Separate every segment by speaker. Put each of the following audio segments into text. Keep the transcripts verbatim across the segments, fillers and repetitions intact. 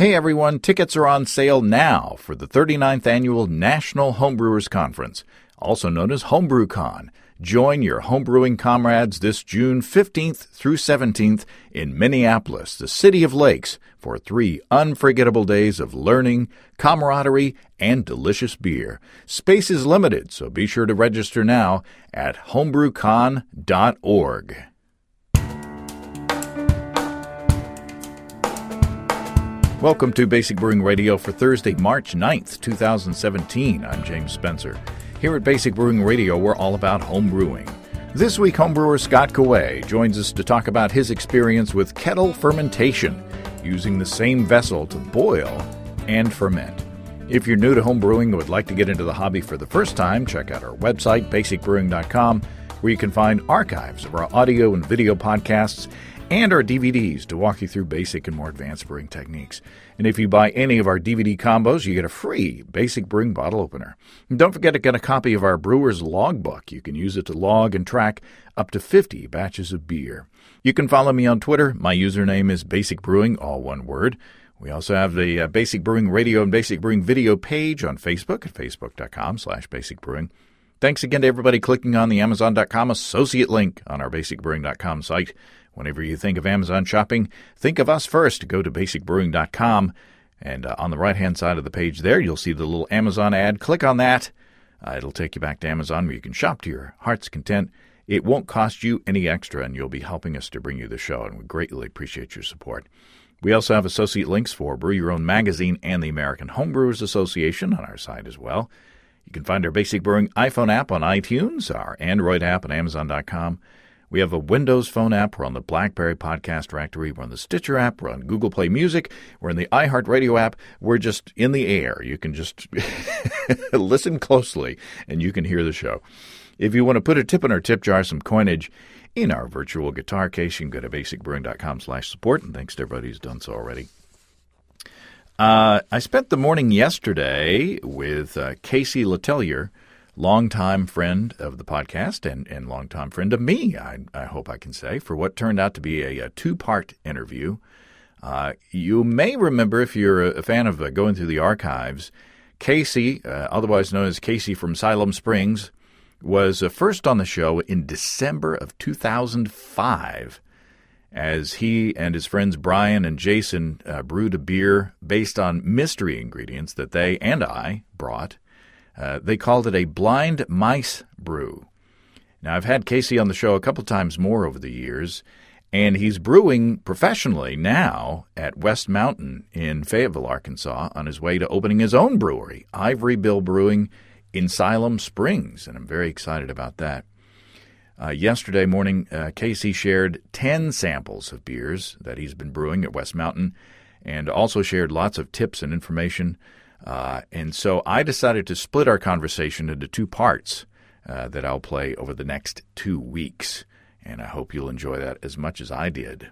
Speaker 1: Hey everyone, tickets are on sale now for the thirty-ninth Annual National Homebrewers Conference, also known as HomebrewCon. Join your homebrewing comrades this June fifteenth through seventeenth in Minneapolis, the City of Lakes, for three unforgettable days of learning, camaraderie, and delicious beer. Space is limited, so be sure to register now at homebrewcon dot org. Welcome to Basic Brewing Radio for Thursday, March ninth, twenty seventeen. I'm James Spencer. Here at Basic Brewing Radio, we're all about home brewing. This week, homebrewer Scott Kaway joins us to talk about his experience with kettle fermentation, using the same vessel to boil and ferment. If you're new to home brewing and would like to get into the hobby for the first time, check out our website, basic brewing dot com, where you can find archives of our audio and video podcasts and our D V Ds to walk you through basic and more advanced brewing techniques. And if you buy any of our D V D combos, you get a free Basic Brewing bottle opener. And don't forget to get a copy of our Brewer's Logbook. You can use it to log and track up to fifty batches of beer. You can follow me on Twitter. My username is Basic Brewing, all one word. We also have the uh, Basic Brewing Radio and Basic Brewing video page on Facebook at facebook dot com slash basic brewing. Thanks again to everybody clicking on the amazon dot com associate link on our basic brewing dot com site. Whenever you think of Amazon shopping, think of us first. Go to basic brewing dot com, and uh, on the right-hand side of the page there, you'll see the little Amazon ad. Click on that. Uh, it'll take you back to Amazon where you can shop to your heart's content. It won't cost you any extra, and you'll be helping us to bring you the show, and we greatly appreciate your support. We also have associate links for Brew Your Own Magazine and the American Homebrewers Association on our site as well. You can find our Basic Brewing iPhone app on iTunes, our Android app on amazon dot com. We have a Windows Phone app. We're on the BlackBerry Podcast Directory. We're on the Stitcher app. We're on Google Play Music. We're in the iHeartRadio app. We're just in the air. You can just listen closely, and you can hear the show. If you want to put a tip in our tip jar, some coinage in our virtual guitar case, you can go to basic brewing dot com slash support, and thanks to everybody who's done so already. Uh, I spent the morning yesterday with uh, Casey Letellier, longtime friend of the podcast and, and longtime friend of me, I, I hope I can say, for what turned out to be a, a two-part interview. Uh, you may remember, if you're a fan of uh, going through the archives, Casey, uh, otherwise known as Casey from Siloam Springs, was uh, first on the show in December of two thousand five, as he and his friends Brian and Jason uh, brewed a beer based on mystery ingredients that they and I brought. Uh, they called it a blind mice brew. Now, I've had Casey on the show a couple times more over the years, and he's brewing professionally now at West Mountain in Fayetteville, Arkansas, on his way to opening his own brewery, Ivory Bill Brewing in Siloam Springs, and I'm very excited about that. Uh, yesterday morning, uh, Casey shared ten samples of beers that he's been brewing at West Mountain, and also shared lots of tips and information. Uh, and so I decided to split our conversation into two parts uh, that I'll play over the next two weeks. And I hope you'll enjoy that as much as I did.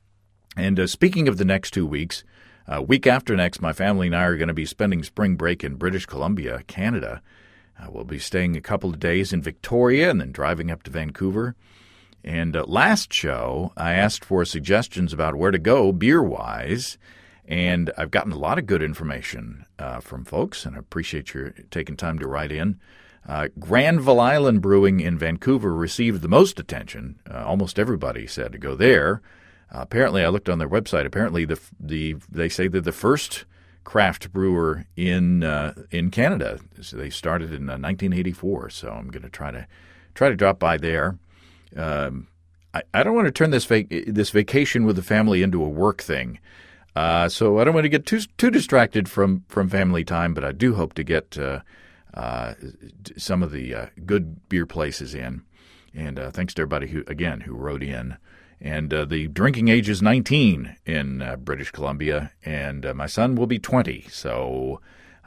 Speaker 1: And uh, speaking of the next two weeks, uh, week after next, my family and I are going to be spending spring break in British Columbia, Canada. Uh, we'll be staying a couple of days in Victoria and then driving up to Vancouver. And uh, last show, I asked for suggestions about where to go beer-wise. And I've gotten a lot of good information uh, from folks, and I appreciate your taking time to write in. Uh, Granville Island Brewing in Vancouver received the most attention. Uh, almost everybody said to go there. Uh, apparently, I looked on their website. Apparently, the the they say they're the first craft brewer in uh, in Canada. So they started in uh, nineteen eighty-four. So I'm going to try to try to drop by there. Um, I, I don't want to turn this vac- this vacation with the family into a work thing. Uh, so I don't want to get too too distracted from, from family time, but I do hope to get uh, uh, some of the uh, good beer places in. And uh, thanks to everybody who, again, who wrote in. And uh, the drinking age is nineteen in uh, British Columbia, and uh, my son will be twenty. So,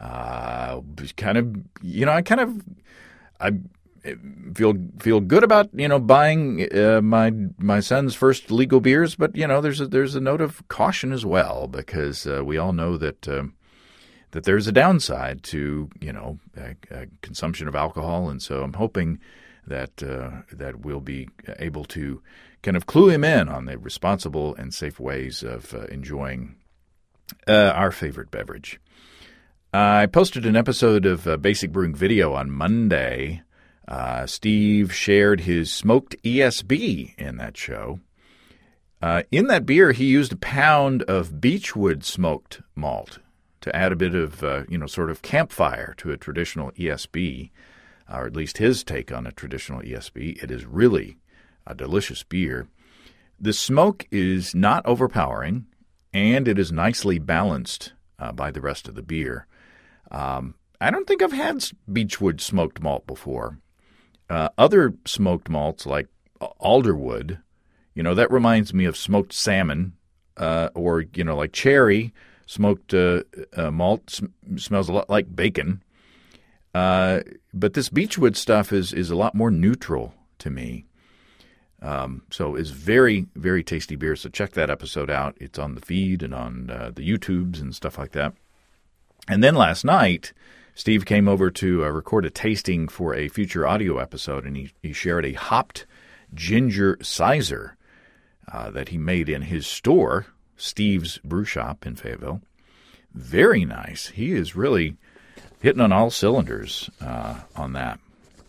Speaker 1: uh, kind of, you know, I kind of, I feel feel good about you know buying uh, my my son's first legal beers, but you know there's a, there's a note of caution as well, because uh, we all know that uh, that there's a downside to you know uh, uh, consumption of alcohol, and so I'm hoping that uh, that we'll be able to kind of clue him in on the responsible and safe ways of uh, enjoying Uh, our favorite beverage. Uh, I posted an episode of uh, Basic Brewing Video on Monday. Uh, Steve shared his smoked E S B in that show. Uh, in that beer, he used a pound of Beechwood smoked malt to add a bit of, uh, you know, sort of campfire to a traditional E S B, or at least his take on a traditional E S B. It is really a delicious beer. The smoke is not overpowering, and it is nicely balanced uh, by the rest of the beer. Um, I don't think I've had Beechwood smoked malt before. Uh, other smoked malts like Alderwood, you know, that reminds me of smoked salmon, uh, or, you know, like cherry smoked uh, uh, malt sm- smells a lot like bacon. Uh, but this Beechwood stuff is, is a lot more neutral to me. Um, so it's very, very tasty beer. So check that episode out. It's on the feed and on uh, the YouTubes and stuff like that. And then last night, Steve came over to uh, record a tasting for a future audio episode, and he, he shared a hopped ginger sizer uh, that he made in his store, Steve's Brew Shop in Fayetteville. Very nice. He is really hitting on all cylinders uh, on that.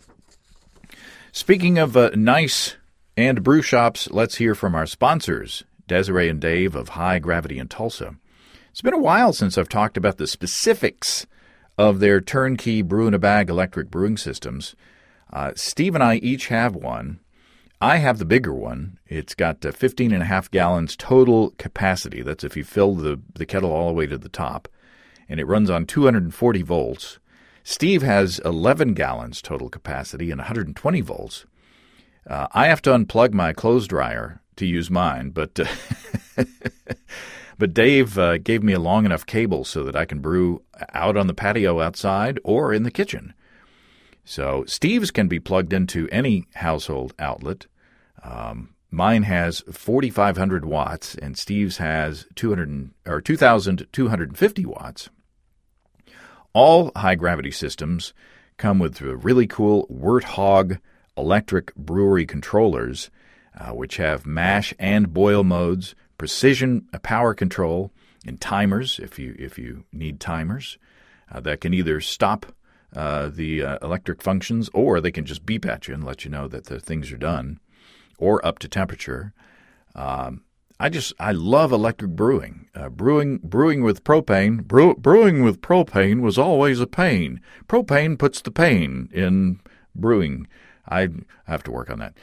Speaker 1: Speaking of uh, nice and brew shops, let's hear from our sponsors, Desiree and Dave of High Gravity in Tulsa. It's been a while since I've talked about the specifics of their turnkey brew-in-a-bag electric brewing systems. Uh, Steve and I each have one. I have the bigger one. It's got uh, fifteen and a half gallons total capacity. That's if you fill the, the kettle all the way to the top. And it runs on two hundred forty volts. Steve has eleven gallons total capacity and one hundred twenty volts. Uh, I have to unplug my clothes dryer to use mine, but... Uh, But Dave uh, gave me a long enough cable so that I can brew out on the patio outside or in the kitchen. So Steve's can be plugged into any household outlet. Um, mine has forty-five hundred watts, and Steve's has two hundred or two thousand two hundred fifty watts. All high-gravity systems come with really cool Werthog electric brewery controllers, uh, which have mash and boil modes, precision power control, and timers if you if you need timers uh, that can either stop uh, the uh, electric functions, or they can just beep at you and let you know that the things are done, or up to temperature. Um, I just I love electric brewing. Uh, brewing brewing with propane. Brew, brewing with propane was always a pain. Propane puts the pain in brewing. I, I have to work on that.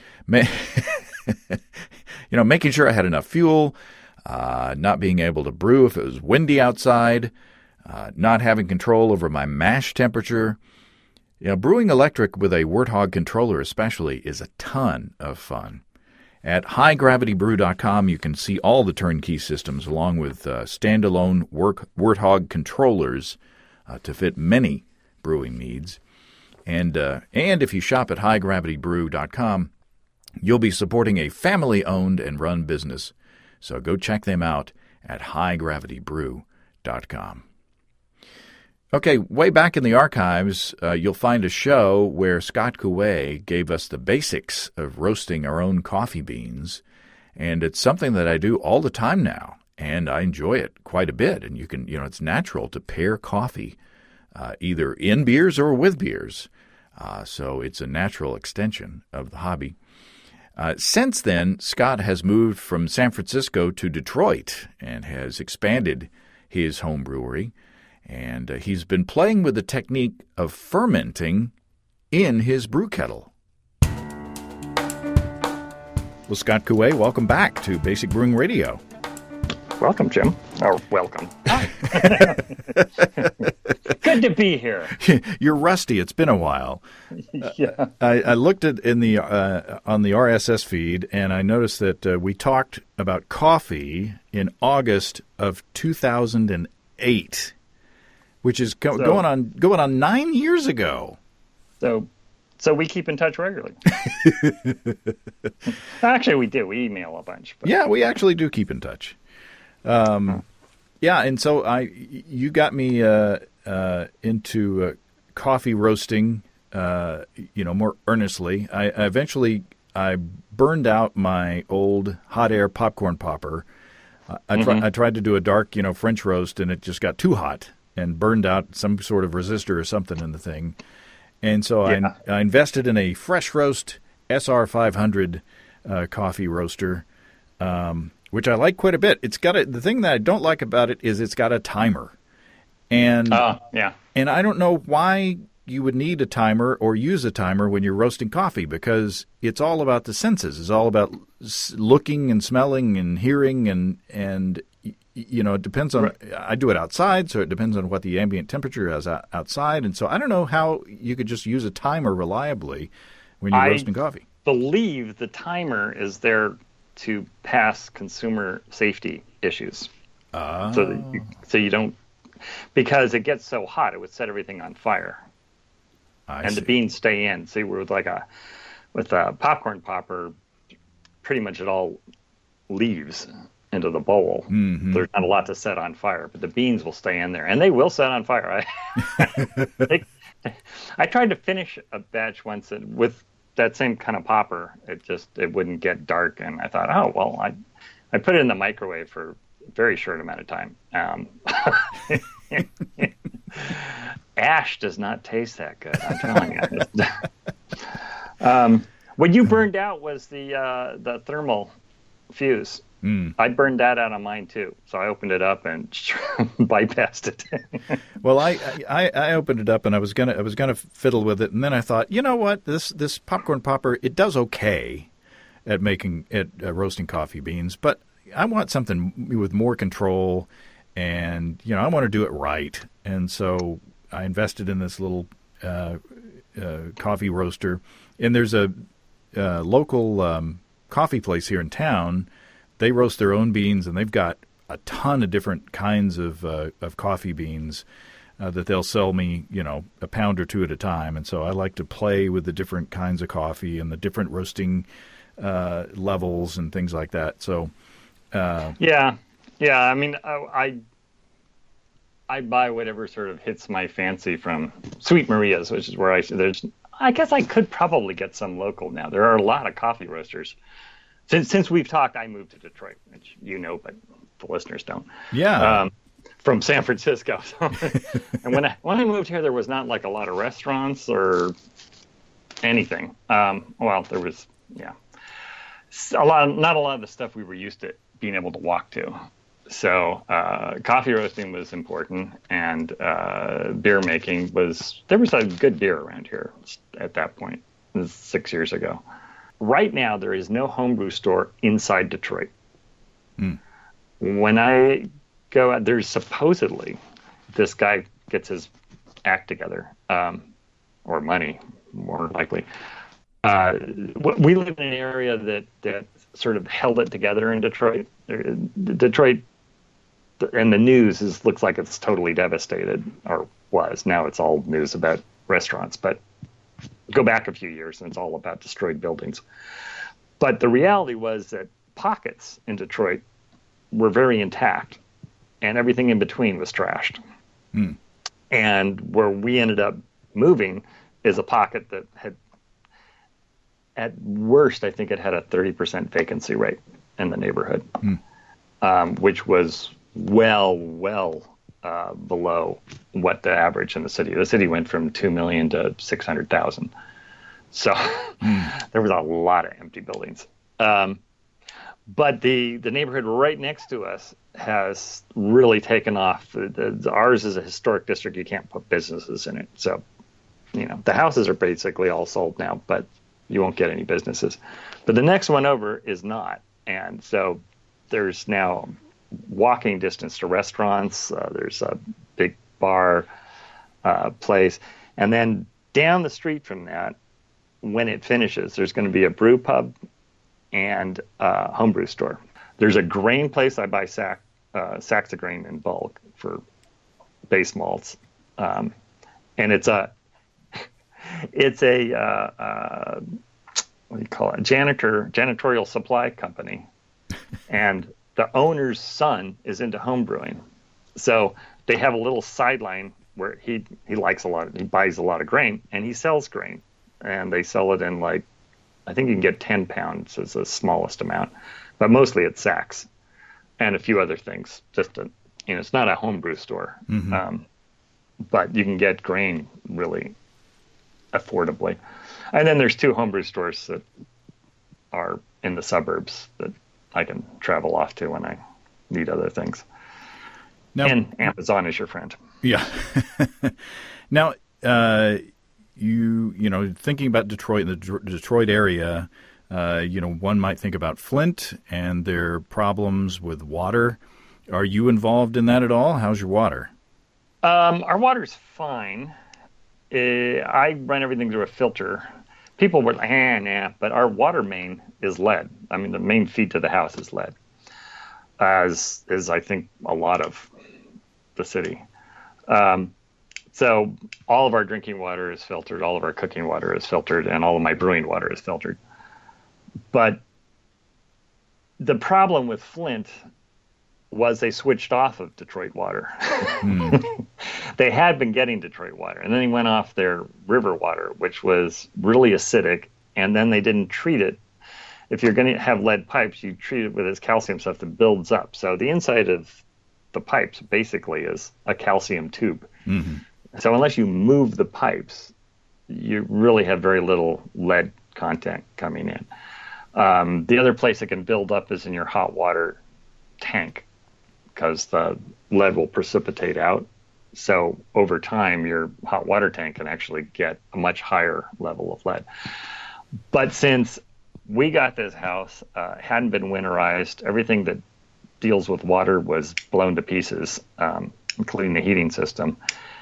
Speaker 1: You know, making sure I had enough fuel, uh, not being able to brew if it was windy outside, uh, not having control over my mash temperature. You know, brewing electric with a Werthog controller especially is a ton of fun. At high gravity brew dot com, you can see all the turnkey systems along with uh, standalone work, Werthog controllers uh, to fit many brewing needs. And uh, and if you shop at high gravity brew dot com, you'll be supporting a family-owned and run business. So go check them out at high gravity brew dot com. Okay, way back in the archives, uh, you'll find a show where Scott Coué gave us the basics of roasting our own coffee beans. And it's something that I do all the time now, and I enjoy it quite a bit. And you can, you know, it's natural to pair coffee uh, either in beers or with beers. Uh, so it's a natural extension of the hobby. Uh, since then, Scott has moved from San Francisco to Detroit and has expanded his home brewery. And uh, he's been playing with the technique of fermenting in his brew kettle. Well, Scott Coué, welcome back to Basic Brewing Radio.
Speaker 2: Welcome, Jim. Or welcome. Hi. Good to be here.
Speaker 1: You're rusty. It's been a while.
Speaker 2: Yeah.
Speaker 1: Uh, I, I looked at in the uh, on the R S S feed, and I noticed that uh, we talked about coffee in August of two thousand eight. Which is go-
Speaker 2: so,
Speaker 1: going on going on nine years ago.
Speaker 2: So, so we keep in touch regularly. Actually, we do. We email a bunch. But.
Speaker 1: Yeah, we actually do keep in touch. Um, huh. Yeah, and so I, you got me uh, uh, into uh, coffee roasting, uh, you know, more earnestly. I, I eventually I burned out my old hot air popcorn popper. I, I, try, mm-hmm. I tried to do a dark, you know, French roast, and it just got too hot and burned out some sort of resistor or something in the thing. And so yeah. I, I invested in a fresh roast S R five hundred uh, coffee roaster, um, which I like quite a bit. It's got a, the thing that I don't like about it is it's got a timer. And
Speaker 2: uh, yeah.
Speaker 1: and I don't know why you would need a timer or use a timer when you're roasting coffee, because it's all about the senses. It's all about looking and smelling and hearing, and and you know, it depends on. Right. I do it outside, so it depends on what the ambient temperature is outside, and so I don't know how you could just use a timer reliably when you're
Speaker 2: I
Speaker 1: roasting coffee.
Speaker 2: Believe the timer is there to pass consumer safety issues,
Speaker 1: oh.
Speaker 2: so that you, so you don't, because it gets so hot, it would set everything on fire.
Speaker 1: I
Speaker 2: and
Speaker 1: see.
Speaker 2: The beans stay in. See, with like a with a popcorn popper, pretty much it all leaves into the bowl.
Speaker 1: Mm-hmm.
Speaker 2: There's not a lot to set on fire, but the beans will stay in there, and they will set on fire. I they, I tried to finish a batch once with that same kind of popper. It just it wouldn't get dark, and I thought, oh well, I I put it in the microwave for a very short amount of time. Um, Ash does not taste that good, I'm telling you. um, what you burned out was the uh, the thermal fuse.
Speaker 1: Mm.
Speaker 2: I burned that out on mine too, so I opened it up and bypassed it.
Speaker 1: Well, I, I I opened it up and I was gonna I was gonna fiddle with it, and then I thought, you know what, this this popcorn popper, it does okay at making at uh, roasting coffee beans, but I want something with more control, and you know I want to do it right, and so I invested in this little uh, uh, coffee roaster, and there's a, a local um, coffee place here in town. They roast their own beans, and they've got a ton of different kinds of uh, of coffee beans uh, that they'll sell me, you know, a pound or two at a time. And so I like to play with the different kinds of coffee and the different roasting uh, levels and things like that. So uh,
Speaker 2: yeah, yeah. I mean, I, I I buy whatever sort of hits my fancy from Sweet Maria's, which is where I there's. I guess I could probably get some local now. There are a lot of coffee roasters. Since since we've talked, I moved to Detroit, which you know, but the listeners don't.
Speaker 1: Yeah.
Speaker 2: Um, from San Francisco. And when I when I moved here, there was not like a lot of restaurants or anything. Um, well, there was, yeah, a lot, of, not a lot of the stuff we were used to being able to walk to. So uh, coffee roasting was important, and uh, beer making was. There was a good beer around here at that point. This was six years ago. Right now, there is no homebrew store inside Detroit.
Speaker 1: Mm.
Speaker 2: When I go out, there's supposedly this guy gets his act together, um, or money, more likely. Uh, we live in an area that, that sort of held it together in Detroit. Detroit, and the news is looks like it's totally devastated, or was. Now it's all news about restaurants, but go back a few years and it's all about destroyed buildings. But the reality was that pockets in Detroit were very intact, and everything in between was trashed.
Speaker 1: Mm.
Speaker 2: And where we ended up moving is a pocket that had, at worst, I think it had a thirty percent vacancy rate in the neighborhood,
Speaker 1: mm.
Speaker 2: um, which was well, well uh, below what the average in the city. The city went from two million to six hundred thousand. So mm. there was a lot of empty buildings. Um, but the, the neighborhood right next to us has really taken off. The, the, ours is a historic district. You can't put businesses in it. So, you know, the houses are basically all sold now, but you won't get any businesses. But the next one over is not. And so there's now walking distance to restaurants. Uh, there's a big bar uh, place. And then down the street from that, when it finishes, there's going to be a brew pub and a homebrew store. There's a grain place. I buy sack, uh, sacks of grain in bulk for base malts. Um, and it's a, it's a, uh, uh, what do you call it? Janitor, janitorial supply company. And the owner's son is into homebrewing. So they have a little sideline where he, he likes a lot, of, he buys a lot of grain, and he sells grain. And they sell it in, like, I think you can get ten pounds as the smallest amount, but mostly it's sacks. and a few other things. Just to, you know, it's not a homebrew store,
Speaker 1: Mm-hmm.
Speaker 2: um, but you can get grain really affordably. And then there's two homebrew stores that are in the suburbs that I can travel off to when I need other things.
Speaker 1: Now,
Speaker 2: and Amazon is your friend.
Speaker 1: Yeah. Now, uh, you you know, thinking about Detroit, the D- Detroit area, uh, you know, one might think about Flint and their problems with water. Are you involved in that at all? How's your water?
Speaker 2: Um, our water's fine. Uh, I run everything through a filter. People were like, eh, nah, but our water main is lead. I mean, the main feed to the house is lead, as is, I think, a lot of the city. Um, so all of our drinking water is filtered, all of our cooking water is filtered, and all of my brewing water is filtered. But the problem with Flint was they switched off of Detroit water. Mm. They had been getting Detroit water, and then they went off their river water, which was really acidic, and then they didn't treat it. If you're going to have lead pipes, you treat it with this calcium stuff that builds up. So the inside of the pipes basically is a calcium tube. Mm-hmm. So unless you move the pipes, you really have very little lead content coming in. Um, the other place it can build up is in your hot water tank, because the lead will precipitate out. So over time, your hot water tank can actually get a much higher level of lead. But since we got this house, uh, hadn't been winterized, everything that deals with water was blown to pieces, um, including the heating system.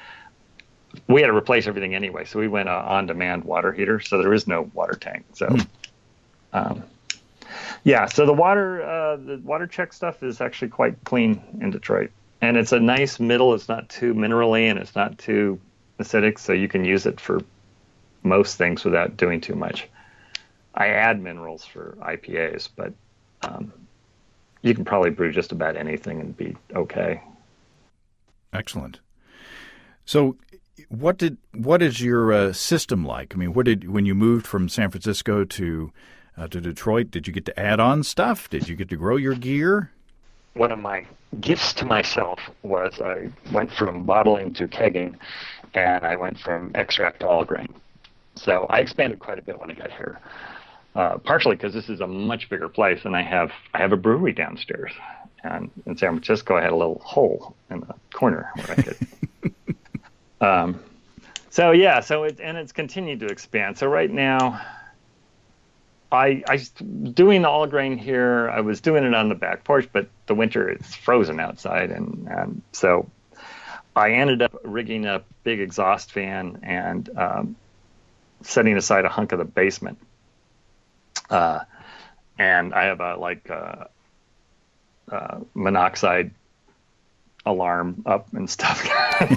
Speaker 2: We had to replace everything anyway, so we went uh, on-demand water heater, so there is no water tank. So, mm. um, yeah, so the water, uh, the water check stuff is actually quite clean in Detroit, and it's a nice middle. It's not too minerally, and it's not too acidic, so you can use it for most things without doing too much. I add minerals for I P As, but um, you can probably brew just about anything and be okay.
Speaker 1: Excellent. So, what did what is your uh, system like? I mean, what did when you moved from San Francisco to uh, to Detroit? Did you get to add on stuff? Did you get to grow your gear?
Speaker 2: One of my gifts to myself was I went from bottling to kegging, and I went from extract to all grain. So I expanded quite a bit when I got here. Uh, partially because this is a much bigger place, and I have I have a brewery downstairs. And in San Francisco, I had a little hole in the corner where I could. um, so yeah, so it and it's continued to expand. So right now, I I doing the all grain here. I was doing it on the back porch, but the winter it's frozen outside, and and so I ended up rigging a big exhaust fan and um, setting aside a hunk of the basement. Uh, and I have a like uh, uh, monoxide alarm up and stuff.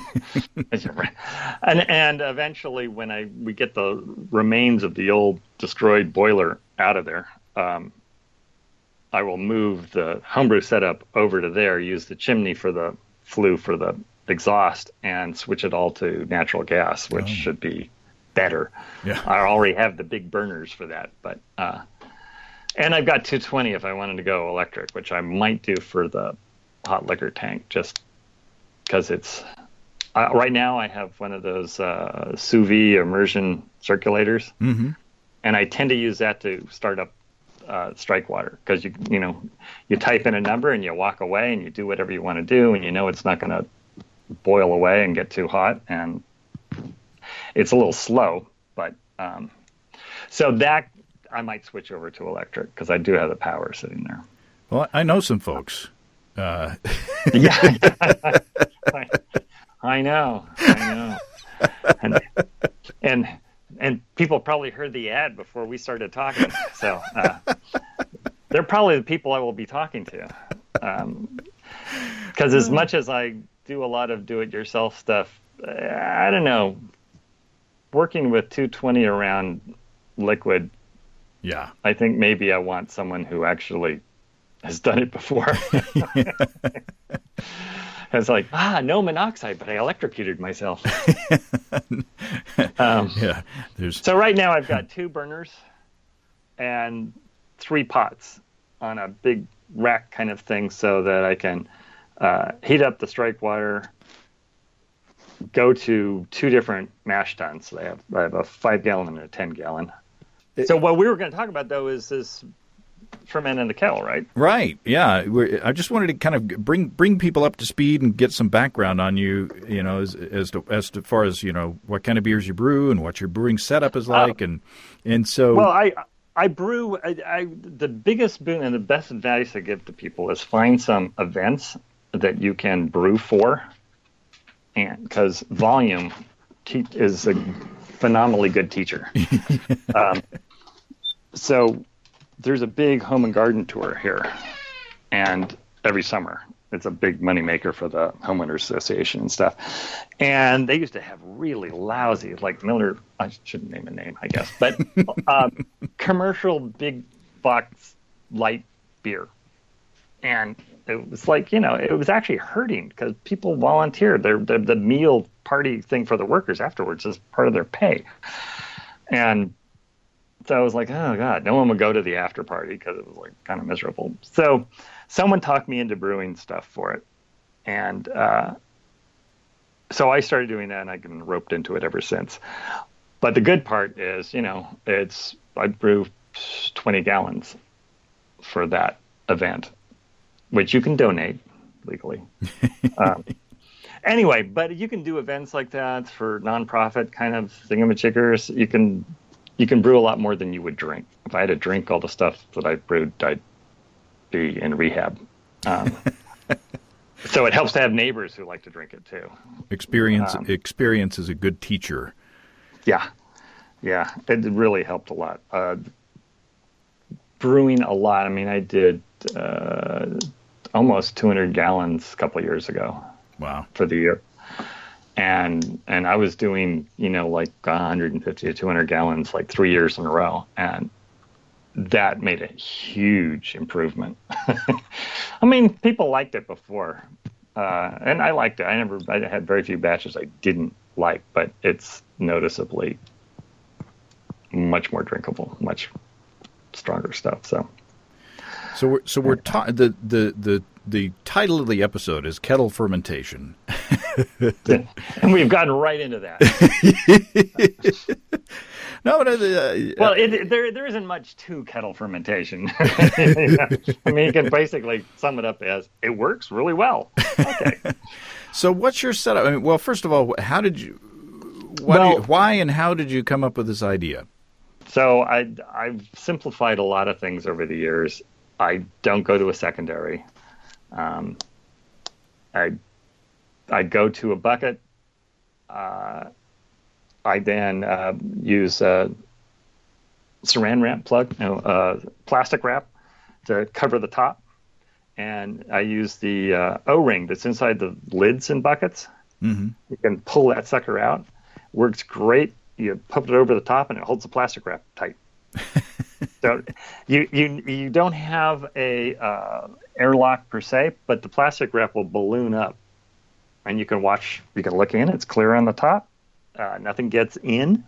Speaker 2: and and eventually, when I we get the remains of the old destroyed boiler out of there, um, I will move the homebrew setup over to there, use the chimney for the flue for the exhaust, and switch it all to natural gas, which oh. should be better. Yeah. I already have the big burners for that, but uh, and I've got two twenty if I wanted to go electric, which I might do for the hot liquor tank, just because it's uh, right now I have one of those uh, sous vide immersion circulators, mm-hmm. and I tend to use that to start up uh, strike water, because you you know you type in a number and you walk away and you do whatever you want to do, and you know it's not going to boil away and get too hot, and it's a little slow, but um, so that I might switch over to electric because I do have the power sitting there.
Speaker 1: Well, I know some folks. Uh.
Speaker 2: yeah, I, I know, I know, and, and and people probably heard the ad before we started talking, so uh, they're probably the people I will be talking to. Because um, as much as I do a lot of do-it-yourself stuff, I don't know. Working with two twenty around liquid,
Speaker 1: yeah,
Speaker 2: I think maybe I want someone who actually has done it before. It's like, ah, no monoxide, but I electrocuted myself. um,
Speaker 1: yeah, there's.
Speaker 2: So right now I've got two burners and three pots, on a big rack kind of thing so that I can uh, heat up the strike water, go to two different mash tuns. So I have, I have a five gallon and a ten gallon. So what we were going to talk about, though, is this ferment in the kettle, right?
Speaker 1: Right. Yeah. We're, I just wanted to kind of bring bring people up to speed and get some background on you, you know, as as to, as to far as, you know, what kind of beers you brew and what your brewing setup is like. Uh, and and so.
Speaker 2: Well, I I brew. I, I the biggest boon and the best advice I give to people is find some events that you can brew for, and because volume te- is a phenomenally good teacher. um, so. There's a big home and garden tour here, and every summer it's a big moneymaker for the homeowners association and stuff. And they used to have really lousy, like Miller, I shouldn't name a name, I guess, but um, commercial big box light beer. And it was like, you know, it was actually hurting because people volunteered. They're, they're, the meal party thing for the workers afterwards is part of their pay. And so I was like, oh, God, no one would go to the after party because it was like kind of miserable. So someone talked me into brewing stuff for it. And uh, so I started doing that, and I've been roped into it ever since. But the good part is, you know, it's I brew twenty gallons for that event, which you can donate legally. um, anyway, but you can do events like that for nonprofit kind of thingamajiggers. You can... You can brew a lot more than you would drink. If I had to drink all the stuff that I brewed, I'd be in rehab. Um, so it helps to have neighbors who like to drink it too.
Speaker 1: Experience
Speaker 2: um,
Speaker 1: experience is a good teacher.
Speaker 2: Yeah, yeah, it really helped a lot. Uh, brewing a lot. I mean, I did uh, almost two hundred gallons a couple of years ago.
Speaker 1: Wow,
Speaker 2: for the year. And and I was doing, you know, like one hundred fifty to two hundred gallons like three years in a row. And that made a huge improvement. I mean, people liked it before. Uh, and I liked it. I never, I had very few batches I didn't like, but it's noticeably much more drinkable, much stronger stuff. So,
Speaker 1: so we're, so we're ta- the, the, the, the title of the episode is Kettle Fermentation.
Speaker 2: And we've gotten right into that.
Speaker 1: no, no, uh,
Speaker 2: well, it, there there isn't much to kettle fermentation. I mean, you can basically sum it up as it works really well. Okay.
Speaker 1: So, what's your setup? I mean, well, first of all, how did you? Why, well, do you, why and how did you come up with this idea?
Speaker 2: So, I I've simplified a lot of things over the years. I don't go to a secondary. Um, I. I go to a bucket. Uh, I then uh, use a saran wrap plug, no, uh, plastic wrap to cover the top. And I use the uh, O-ring that's inside the lids in buckets. Mm-hmm. You can pull that sucker out. Works great. You put it over the top, and it holds the plastic wrap tight. So you, you you don't have a uh, airlock per se, but the plastic wrap will balloon up. And you can watch, you can look in, it's clear on the top. Uh, nothing gets in,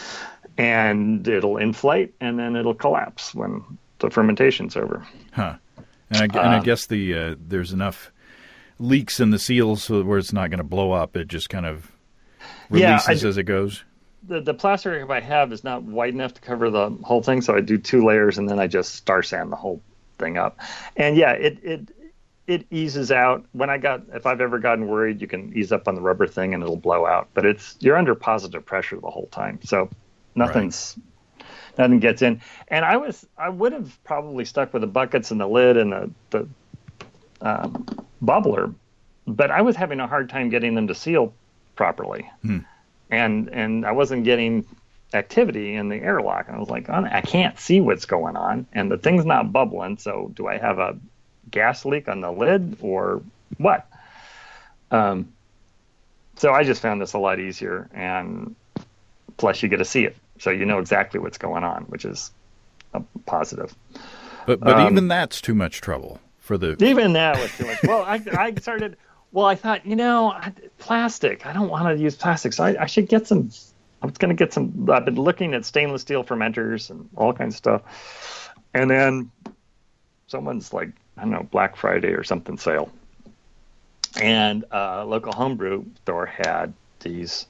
Speaker 2: and it'll inflate, and then it'll collapse when the fermentation's over.
Speaker 1: Huh. And I, and I um, guess the uh, there's enough leaks in the seals so where it's not going to blow up. It just kind of releases
Speaker 2: yeah, I,
Speaker 1: as it goes.
Speaker 2: The, the plastic wrap I have is not wide enough to cover the whole thing, so I do two layers, and then I just star sand the whole thing up. And yeah, it it it eases out. When I got, if I've ever gotten worried, you can ease up on the rubber thing and it'll blow out. But it's you're under positive pressure the whole time, so nothing's right. nothing gets in. And I was I would have probably stuck with the buckets and the lid and the the um, bubbler, but I was having a hard time getting them to seal properly, hmm. and and I wasn't getting activity in the airlock. And I was like, oh, I can't see what's going on, and the thing's not bubbling. So do I have a gas leak on the lid or what? Um, so I just found this a lot easier, and plus you get to see it, so you know exactly what's going on, which is a positive.
Speaker 1: But but um, even that's too much trouble for the.
Speaker 2: Even that was too much. Well, I I started. Well, I thought, you know, plastic. I don't want to use plastic, so I, I should get some. I was going to get some. I've been looking at stainless steel fermenters and all kinds of stuff, and then someone's like, I don't know, Black Friday or something sale. And a local homebrew store had these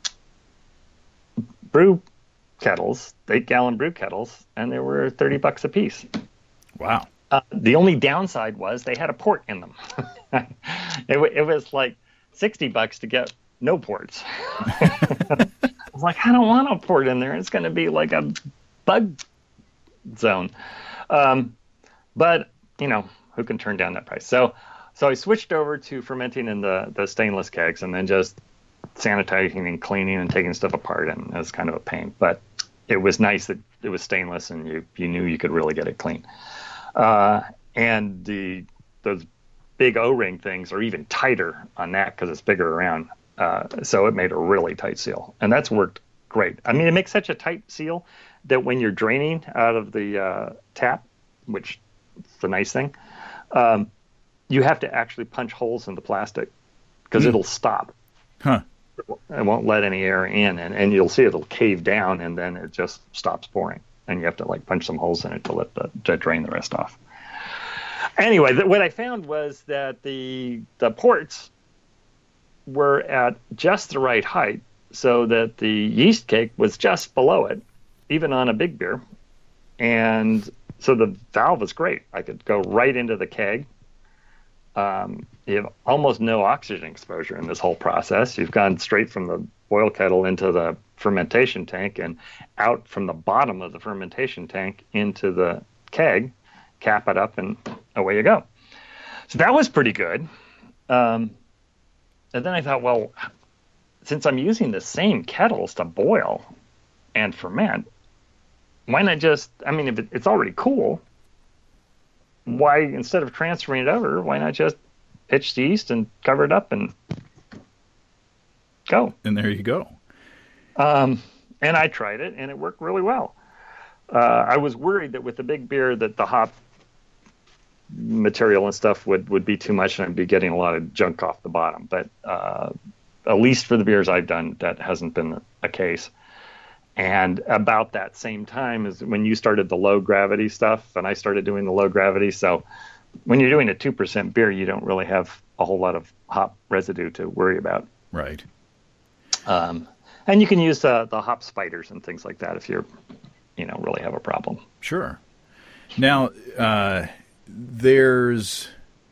Speaker 2: brew kettles, eight gallon brew kettles, and they were thirty bucks a piece.
Speaker 1: Wow.
Speaker 2: Uh, the only downside was they had a port in them. it, w- it was like sixty bucks to get no ports. I was like, I don't want a port in there. It's going to be like a bug zone. Um, but, you know, who can turn down that price? So so I switched over to fermenting in the, the stainless kegs and then just sanitizing and cleaning and taking stuff apart. And it was kind of a pain. But it was nice that it was stainless and you, you knew you could really get it clean. Uh, and the those big O-ring things are even tighter on that because it's bigger around. Uh, so it made a really tight seal. And that's worked great. I mean, it makes such a tight seal that when you're draining out of the uh, tap, which is the nice thing, um, you have to actually punch holes in the plastic because mm. it'll stop.
Speaker 1: Huh.
Speaker 2: It won't let any air in, and, and you'll see it'll cave down, and then it just stops pouring. And you have to like punch some holes in it to let the to drain the rest off. Anyway, th- what I found was that the the ports were at just the right height so that the yeast cake was just below it, even on a big beer. And so the valve was great. I could go right into the keg. Um, you have almost no oxygen exposure in this whole process. You've gone straight from the boil kettle into the fermentation tank and out from the bottom of the fermentation tank into the keg, cap it up, and away you go. So that was pretty good. Um, and then I thought, well, since I'm using the same kettles to boil and ferment, why not just, I mean, if it, it's already cool, why, instead of transferring it over, why not just pitch the yeast and cover it up and go?
Speaker 1: And there you go.
Speaker 2: Um, and I tried it, and it worked really well. Uh, I was worried that with the big beer that the hop material and stuff would, would be too much, and I'd be getting a lot of junk off the bottom. But uh, at least for the beers I've done, that hasn't been a case. And about that same time is when you started the low gravity stuff, and I started doing the low gravity. So when you're doing a two percent beer, you don't really have a whole lot of hop residue to worry about.
Speaker 1: Right.
Speaker 2: Um, and you can use uh, the hop spiders and things like that if you're, you know, really have a problem.
Speaker 1: Sure. Now, uh, there's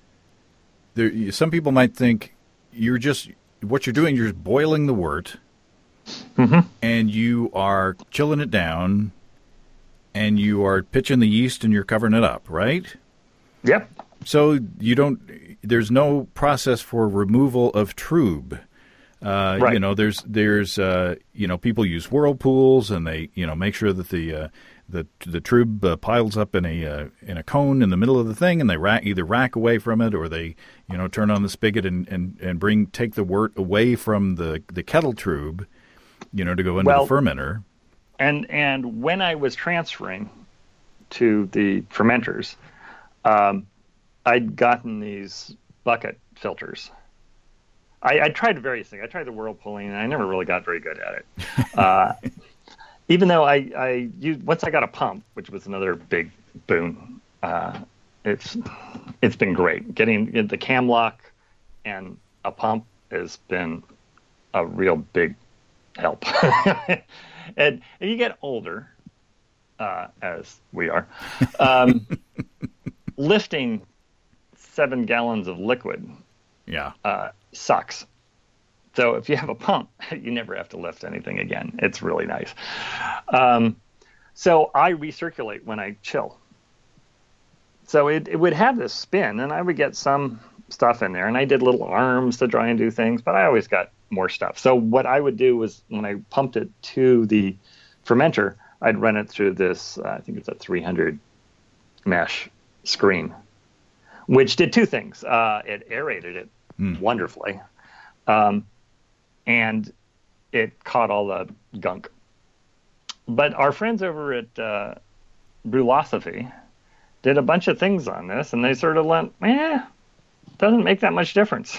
Speaker 1: there. Some people might think you're just what you're doing. You're just boiling the wort. Mm-hmm. And you are chilling it down, and you are pitching the yeast, and you're covering it up, right?
Speaker 2: Yep.
Speaker 1: So you don't. There's no process for removal of trub. Uh,
Speaker 2: right.
Speaker 1: You know, there's there's uh, you know, people use whirlpools, and they you know make sure that the uh, the the trub uh, piles up in a uh, in a cone in the middle of the thing, and they rack, either rack away from it, or they you know turn on the spigot and, and, and bring take the wort away from the the kettle trub. You know, to go into
Speaker 2: well,
Speaker 1: the fermenter.
Speaker 2: And and when I was transferring to the fermenters, um, I'd gotten these bucket filters. I, I tried various things. I tried the whirlpooling, and I never really got very good at it. Uh, even though I, I used, once I got a pump, which was another big boon, uh, it's it's been great. Getting the cam lock and a pump has been a real big help. and, and you get older, uh, as we are, um, lifting seven gallons of liquid
Speaker 1: yeah,
Speaker 2: uh, sucks. So if you have a pump, you never have to lift anything again. It's really nice. Um, so I recirculate when I chill. So it, it would have this spin, and I would get some stuff in there, and I did little arms to try and do things, but I always got more stuff. So what I would do was when I pumped it to the fermenter, I'd run it through this, uh, I think it's a three hundred mesh screen, which did two things. Uh, it aerated it mm. wonderfully, um, and it caught all the gunk. But our friends over at uh, Brewlosophy did a bunch of things on this, and they sort of went, eh, doesn't make that much difference.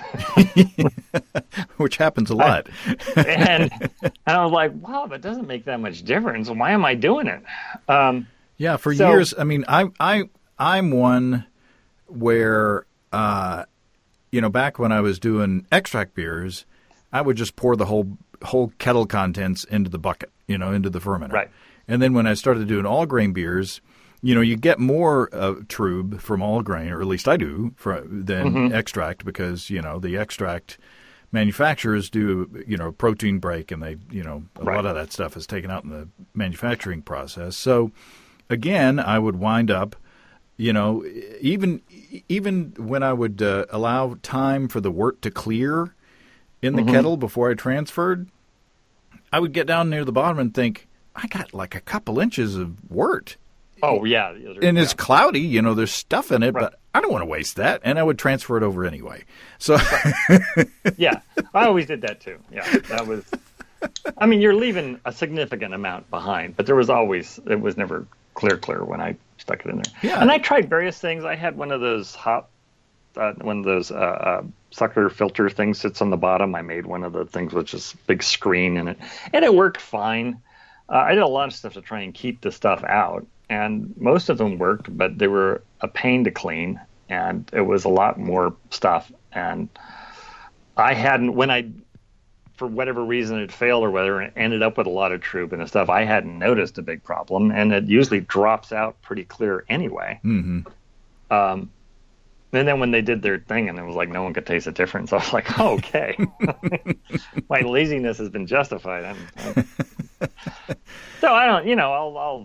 Speaker 1: Which happens a lot.
Speaker 2: I, and, and I was like, wow, that doesn't make that much difference. Why am I doing it? Um,
Speaker 1: yeah, for
Speaker 2: so,
Speaker 1: years, I mean, I, I, I'm one where, uh, you know, back when I was doing extract beers, I would just pour the whole whole kettle contents into the bucket, you know, into the fermenter.
Speaker 2: Right.
Speaker 1: And then when I started doing all grain beers, you know, you get more uh, trub from all grain, or at least I do, for, than mm-hmm. extract because, you know, the extract manufacturers do, you know, protein break, and they, you know, a right. lot of that stuff is taken out in the manufacturing process. So, again, I would wind up, you know, even even when I would uh, allow time for the wort to clear in the mm-hmm. kettle before I transferred, I would get down near the bottom and think, I got like a couple inches of wort.
Speaker 2: Oh, yeah.
Speaker 1: And
Speaker 2: yeah.
Speaker 1: it's cloudy, you know, there's stuff in it,
Speaker 2: right.
Speaker 1: but I don't want to waste that. And I would transfer it over anyway. So,
Speaker 2: yeah, I always did that too. Yeah, that was, I mean, you're leaving a significant amount behind, but there was always, it was never clear, clear when I stuck it in there.
Speaker 1: Yeah.
Speaker 2: And I tried various things. I had one of those hop, uh, one of those uh, uh, sucker filter things sits on the bottom. I made one of the things with just big screen in it, and it worked fine. Uh, I did a lot of stuff to try and keep the stuff out, and most of them worked, but they were a pain to clean, and it was a lot more stuff. And I hadn't, when I, for whatever reason it failed or whether it ended up with a lot of trub and stuff, I hadn't noticed a big problem, and it usually drops out pretty clear anyway.
Speaker 1: Mm-hmm. Um,
Speaker 2: and then when they did their thing and it was like no one could taste the difference, I was like, oh, okay, my laziness has been justified. I'm, I'm... So I don't, you know, I'll, I'll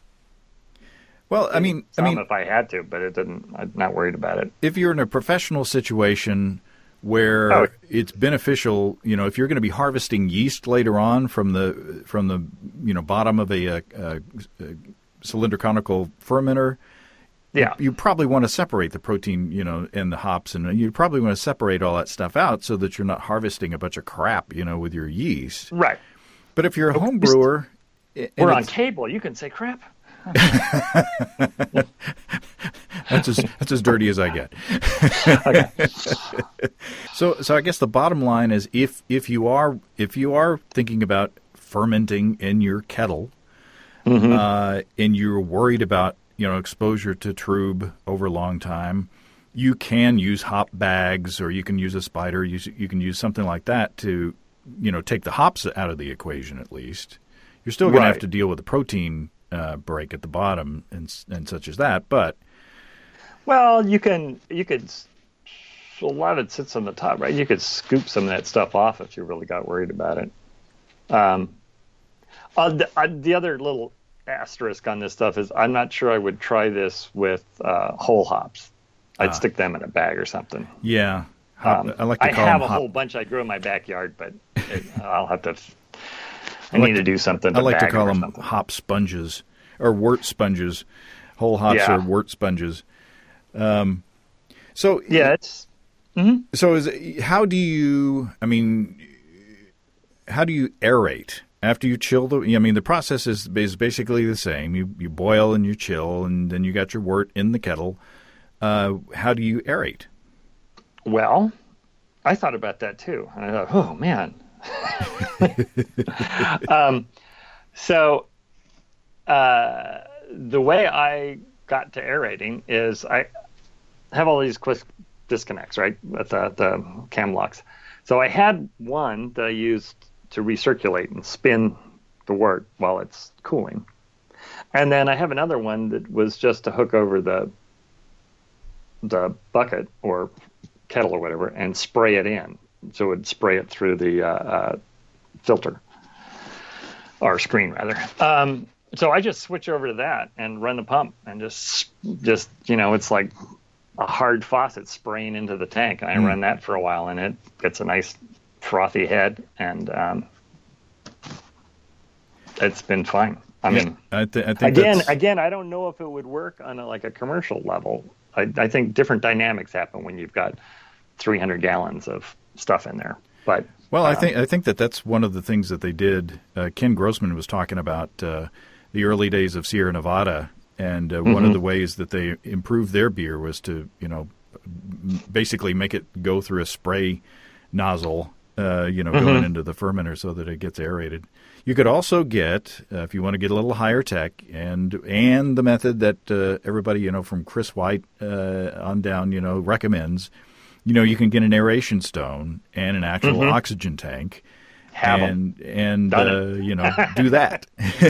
Speaker 1: Well, I mean, I mean,
Speaker 2: if I had to, but it didn't. I'm not worried about it.
Speaker 1: If you're in a professional situation where
Speaker 2: oh.
Speaker 1: it's beneficial, you know, if you're going to be harvesting yeast later on from the from the you know bottom of a, a, a cylinder conical fermenter,
Speaker 2: yeah,
Speaker 1: you, you probably want to separate the protein, you know, and the hops, and you probably want to separate all that stuff out so that you're not harvesting a bunch of crap, you know, with your yeast.
Speaker 2: Right.
Speaker 1: But if you're a home brewer,
Speaker 2: we're on cable. You can say crap.
Speaker 1: that's as that's as dirty as I get.
Speaker 2: Okay.
Speaker 1: So so I guess the bottom line is if if you are if you are thinking about fermenting in your kettle,
Speaker 2: mm-hmm.
Speaker 1: uh, and you're worried about you know exposure to trub over a long time, you can use hop bags, or you can use a spider. You you can use something like that to you know take the hops out of the equation at least. You're still going
Speaker 2: right.
Speaker 1: to have to deal with the protein Uh, break at the bottom and and such as that, but
Speaker 2: well, you can you could a lot of it sits on the top, right? You could scoop some of that stuff off if you really got worried about it. Um, uh, the, uh, the other little asterisk on this stuff is I'm not sure I would try this with uh, whole hops. I'd ah. stick them in a bag or something.
Speaker 1: Yeah, hop,
Speaker 2: um,
Speaker 1: I like to call
Speaker 2: I have
Speaker 1: them
Speaker 2: a
Speaker 1: hop.
Speaker 2: whole bunch I grew in my backyard, but it, I'll have to. I, I like need to do something.
Speaker 1: I like to call them
Speaker 2: something.
Speaker 1: hop sponges or wort sponges. Whole hops
Speaker 2: yeah.
Speaker 1: are wort sponges. Um, so
Speaker 2: yeah, it's. Mm-hmm.
Speaker 1: So is it, how do you? I mean, how do you aerate after you chill the? I mean, the process is is basically the same. You you boil and you chill, and then you got your wort in the kettle. Uh, how do you aerate?
Speaker 2: Well, I thought about that too, and I thought, oh man. um, so uh, the way I got to aerating is I have all these quick disconnects, right, with the, the cam locks. So I had one that I used to recirculate and spin the wort while it's cooling. And then I have another one that was just to hook over the the bucket or kettle or whatever and spray it in. So it would spray it through the uh, uh, filter, or screen rather. Um, so I just switch over to that and run the pump and just, just you know, it's like a hard faucet spraying into the tank. And I mm. run that for a while, and it gets a nice frothy head, and um, it's been fine. I
Speaker 1: yeah,
Speaker 2: mean,
Speaker 1: I, th- I think
Speaker 2: again,
Speaker 1: that's...
Speaker 2: again, I don't know if it would work on a, like a commercial level. I, I think different dynamics happen when you've got three hundred gallons of stuff in there. But
Speaker 1: well,
Speaker 2: uh,
Speaker 1: I think I think that that's one of the things that they did. Uh, Ken Grossman was talking about uh, the early days of Sierra Nevada, and uh, mm-hmm. one of the ways that they improved their beer was to you know basically make it go through a spray nozzle uh, you know,
Speaker 2: mm-hmm.
Speaker 1: going into the fermenter so that it gets aerated. You could also get, uh, if you want to get a little higher tech, and and the method that uh, everybody, you know, from Chris White uh, on down, you know, recommends, you know, you can get an aeration stone and an actual mm-hmm. oxygen tank.
Speaker 2: Have
Speaker 1: and
Speaker 2: them.
Speaker 1: and uh, you know, do that.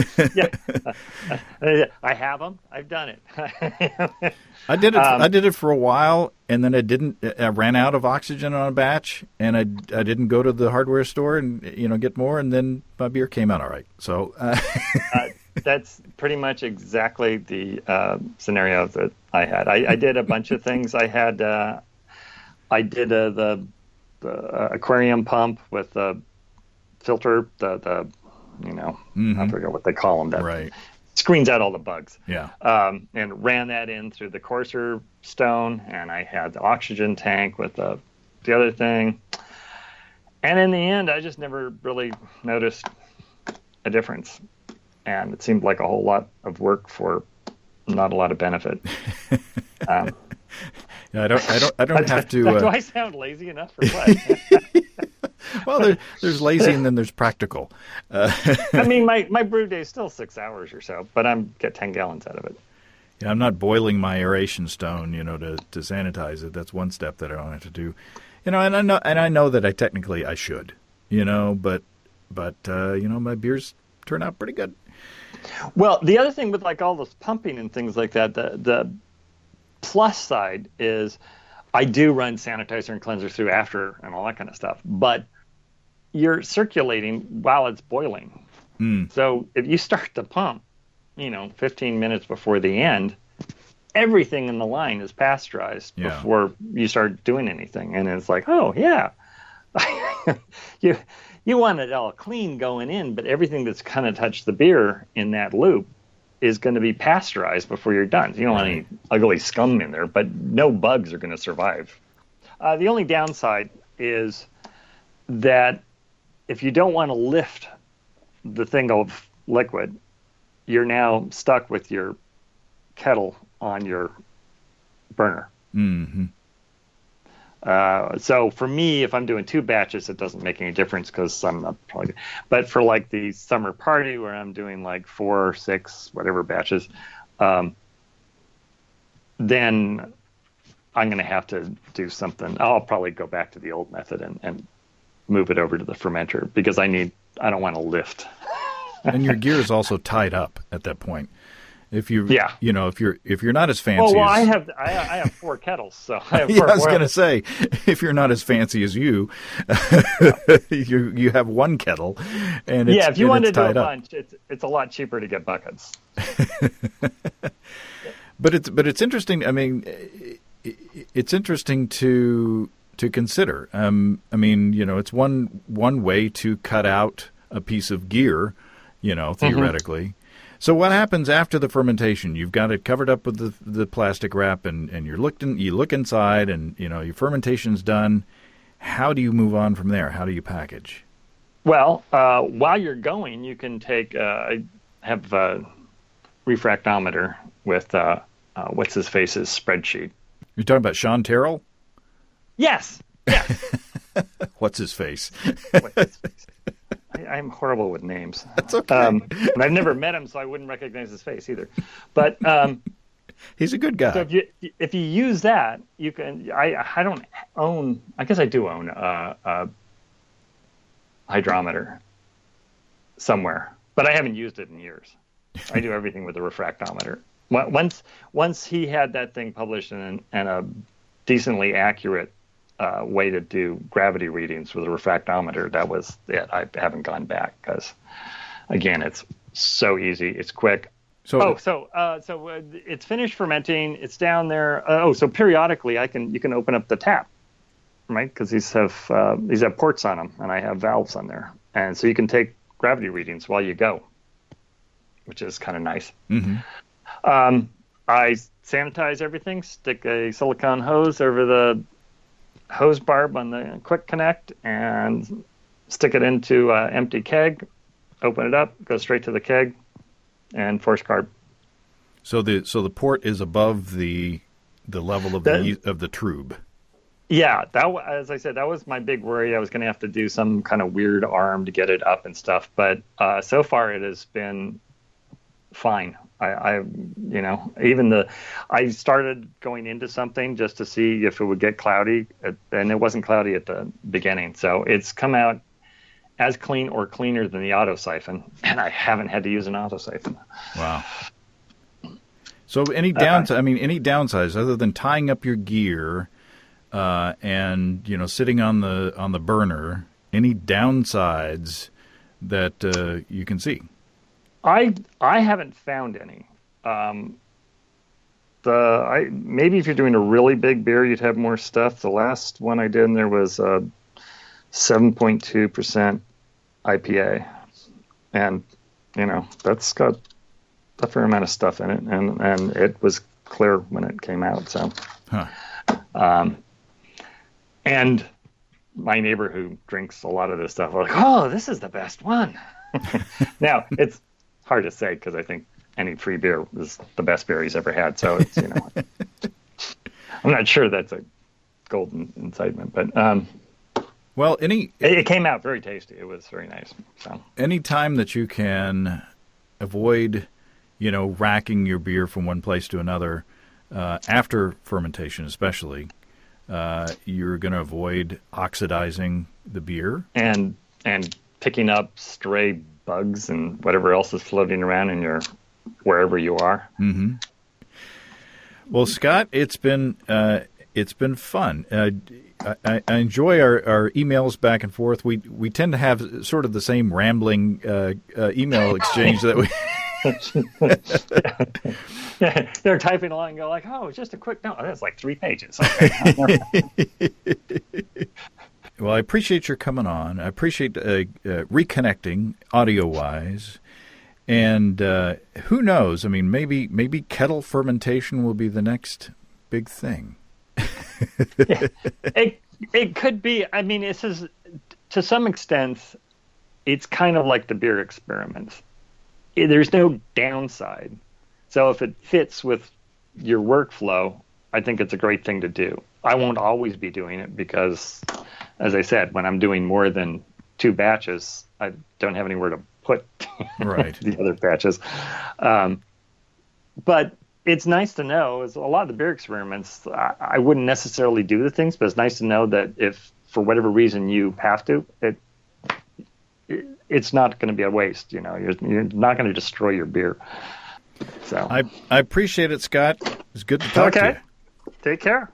Speaker 2: Yeah, I have them. I've done it.
Speaker 1: I did it.
Speaker 2: Um,
Speaker 1: I did it for a while, and then I didn't. I ran out of oxygen on a batch, and I, I didn't go to the hardware store and you know get more, and then my beer came out all right. So uh,
Speaker 2: uh, that's pretty much exactly the uh, scenario that I had. I, I did a bunch of things. I had. Uh, I did uh, the, the aquarium pump with the filter, the the you know mm-hmm. I forget what they call them. That
Speaker 1: right.
Speaker 2: screens out all the bugs.
Speaker 1: Yeah.
Speaker 2: Um, and ran that in through the coarser stone, and I had the oxygen tank with the the other thing. And in the end, I just never really noticed a difference, and it seemed like a whole lot of work for not a lot of benefit. Um,
Speaker 1: yeah, I don't. I don't. I don't have to.
Speaker 2: Do
Speaker 1: uh...
Speaker 2: I sound lazy enough for what?
Speaker 1: Well, there, there's lazy and then there's practical. Uh,
Speaker 2: I mean, my, my brew day is still six hours or so, but I'm get ten gallons out of it.
Speaker 1: Yeah, I'm not boiling my aeration stone, you know, to, to sanitize it. That's one step that I don't have to do, you know. And I know, and I know that I technically I should, you know, but but uh, you know, my beers turn out pretty good.
Speaker 2: Well, the other thing with like all this pumping and things like that, the the plus side is I do run sanitizer and cleanser through after and all that kind of stuff, but you're circulating while it's boiling.
Speaker 1: Mm.
Speaker 2: So if you start the pump, you know, fifteen minutes before the end, everything in the line is pasteurized yeah. before you start doing anything. And it's like, oh, yeah. you you want it all clean going in, but everything that's kind of touched the beer in that loop is going to be pasteurized before you're done. You don't want any ugly scum in there, but no bugs are going to survive. Uh, the only downside is that if you don't want to lift the thing of liquid, you're now stuck with your kettle on your burner.
Speaker 1: Mm-hmm.
Speaker 2: Uh, so for me, if I'm doing two batches, it doesn't make any difference because I'm not probably. But for like the summer party where I'm doing like four, six, whatever batches, um, then I'm going to have to do something. I'll probably go back to the old method and, and move it over to the fermenter because I need. I don't want to lift.
Speaker 1: And your gear is also tied up at that point. If you,
Speaker 2: yeah.
Speaker 1: you know, if you're if you're not as fancy.
Speaker 2: Oh well,
Speaker 1: as...
Speaker 2: I have I, I have four kettles, so I have
Speaker 1: yeah,
Speaker 2: four
Speaker 1: I was going to say, if you're not as fancy as you, you you have one kettle, and it's,
Speaker 2: yeah, if you want to do a
Speaker 1: up.
Speaker 2: bunch, it's it's a lot cheaper to get buckets.
Speaker 1: But it's but it's interesting. I mean, it's interesting to to consider. Um, I mean, you know, it's one one way to cut out a piece of gear, you know, theoretically. Mm-hmm. So what happens after the fermentation? You've got it covered up with the the plastic wrap, and, and you're looked in, you look inside, and you know your fermentation's done. How do you move on from there? How do you package?
Speaker 2: Well, uh, while you're going, you can take. Uh, I have a refractometer with uh, uh, what's his face's spreadsheet.
Speaker 1: You're talking about Sean Terrell?
Speaker 2: Yes. Yes.
Speaker 1: What's his face?
Speaker 2: What's his face? I, I'm horrible with names.
Speaker 1: That's okay.
Speaker 2: Um, and I've never met him, so I wouldn't recognize his face either. But um,
Speaker 1: he's a good guy.
Speaker 2: So if you if you use that, you can. I I don't own. I guess I do own a, a hydrometer somewhere, but I haven't used it in years. I do everything with a refractometer. Once once he had that thing published and and a decently accurate uh, way to do gravity readings with a refractometer, that was it. I haven't gone back because, again, it's so easy. It's quick. So, oh, so uh, so uh, it's finished fermenting. It's down there. Uh, oh, so periodically I can you can open up the tap, right? Because these have uh, these have ports on them, and I have valves on there, and so you can take gravity readings while you go, which is kind of nice.
Speaker 1: Mm-hmm.
Speaker 2: Um, I sanitize everything. Stick a silicone hose over the hose barb on the quick connect, and stick it into an empty keg. Open it up. Go straight to the keg. And force carb.
Speaker 1: So the so the port is above the the level of the, the of the tube.
Speaker 2: Yeah, that wa- as I said, that was my big worry. I was going to have to do some kind of weird arm to get it up and stuff. But uh, so far, it has been fine. I, I, you know, even the, I started going into something just to see if it would get cloudy, and it wasn't cloudy at the beginning. So it's come out as clean or cleaner than the auto siphon, and I haven't had to use an auto siphon.
Speaker 1: Wow. So any downs? Uh, I mean, any downsides other than tying up your gear uh, and you know sitting on the on the burner? Any downsides that uh, you can see?
Speaker 2: I I haven't found any. Um, the I maybe if you're doing a really big beer, you'd have more stuff. The last one I did, and there was a seven point two percent I P A, and you know that's got a fair amount of stuff in it, and and it was clear when it came out. So, huh. um, and my neighbor who drinks a lot of this stuff, was like, "Oh, this is the best one." Now it's hard to say because I think any free beer is the best beer he's ever had. So it's, you know, I'm not sure that's a golden incitement, but um,
Speaker 1: well, any
Speaker 2: it, it came out very tasty. It was very nice. So
Speaker 1: any time that you can avoid, you know, racking your beer from one place to another uh, after fermentation, especially, uh, you're going to avoid oxidizing the beer
Speaker 2: and and picking up stray bugs and whatever else is floating around in your wherever you are.
Speaker 1: Mm-hmm. Well, Scott, it's been uh, it's been fun. Uh, I, I enjoy our, our emails back and forth. We we tend to have sort of the same rambling uh, uh, email exchange that we.
Speaker 2: Yeah, they're typing along and go like, "Oh, it's just a quick note. That's like three pages." Okay.
Speaker 1: Well, I appreciate your coming on. I appreciate uh, uh, reconnecting audio-wise. And uh, who knows? I mean, maybe maybe kettle fermentation will be the next big thing.
Speaker 2: Yeah, it it could be. I mean, this is to some extent, it's kind of like the beer experiments. There's no downside. So if it fits with your workflow, I think it's a great thing to do. I won't always be doing it because, as I said, when I'm doing more than two batches, I don't have anywhere to put
Speaker 1: right.
Speaker 2: the other batches. Um, but it's nice to know, is a lot of the beer experiments, I, I wouldn't necessarily do the things, but it's nice to know that if for whatever reason you have to, it, it it's not going to be a waste. You know, you're, you're not going to destroy your beer. So
Speaker 1: I I appreciate it, Scott. It's good to talk
Speaker 2: okay.
Speaker 1: to you.
Speaker 2: Take care.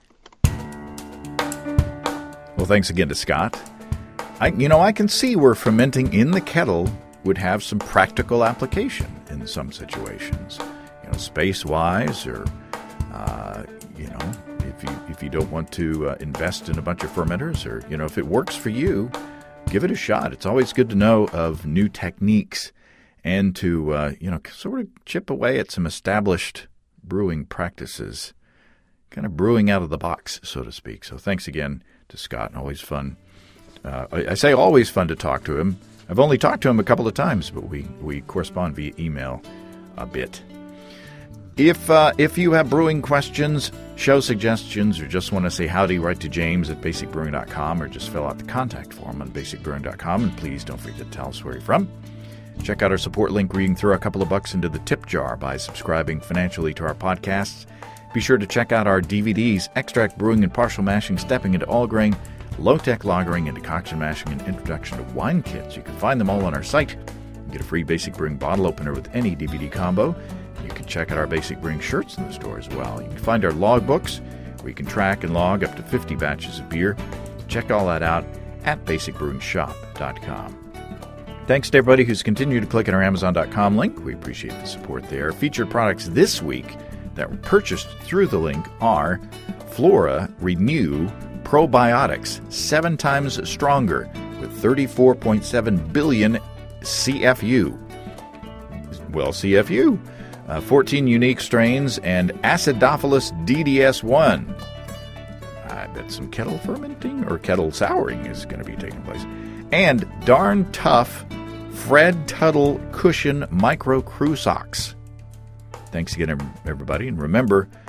Speaker 1: Well, thanks again to Scott. I, you know, I can see where fermenting in the kettle would have some practical application in some situations. You know, space-wise, or uh, you know, if you if you don't want to uh, invest in a bunch of fermenters, or you know, if it works for you, give it a shot. It's always good to know of new techniques and to uh, you know sort of chip away at some established brewing practices, kind of brewing out of the box, so to speak. So thanks again to Scott. Always fun. Uh, I, I say always fun to talk to him. I've only talked to him a couple of times, but we, we correspond via email a bit. If uh, if you have brewing questions, show suggestions, or just want to say howdy, write to James at basic brewing dot com, or just fill out the contact form on basic brewing dot com, and please don't forget to tell us where you're from. Check out our support link where you can throw a couple of bucks into the tip jar by subscribing financially to our podcasts. Be sure to check out our D V Ds, Extract Brewing and Partial Mashing, Stepping into All Grain, Low-Tech Lagering, and Decoction Mashing, and Introduction to Wine Kits. You can find them all on our site. You get a free Basic Brewing bottle opener with any D V D combo. You can check out our Basic Brewing shirts in the store as well. You can find our logbooks where you can track and log up to fifty batches of beer. Check all that out at basic brewing shop dot com. Thanks to everybody who's continued to click on our amazon dot com link. We appreciate the support there. Featured products this week that were purchased through the link are Flora Renew Probiotics, seven times stronger with thirty-four point seven billion C F U. Well, C F U. Uh, fourteen unique strains and Acidophilus D D S one. I bet some kettle fermenting or kettle souring is going to be taking place. And Darn Tough Fred Tuttle Cushion Micro Crew Socks. Thanks again, everybody. And remember,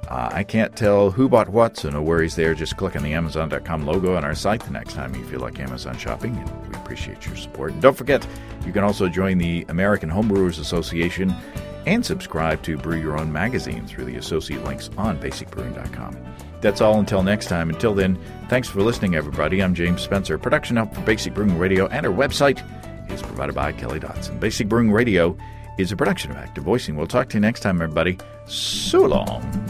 Speaker 1: Uh, I can't tell who bought what, so no worries there. Just click on the Amazon dot com logo on our site the next time you feel like Amazon shopping, and we appreciate your support. And don't forget, you can also join the American Homebrewers Association and subscribe to Brew Your Own magazine through the associate links on basic brewing dot com. That's all until next time. Until then, thanks for listening, everybody. I'm James Spencer. Production help for Basic Brewing Radio and our website is provided by Kelly Dotson. Basic Brewing Radio is a production of Active Voicing. We'll talk to you next time, everybody. So long.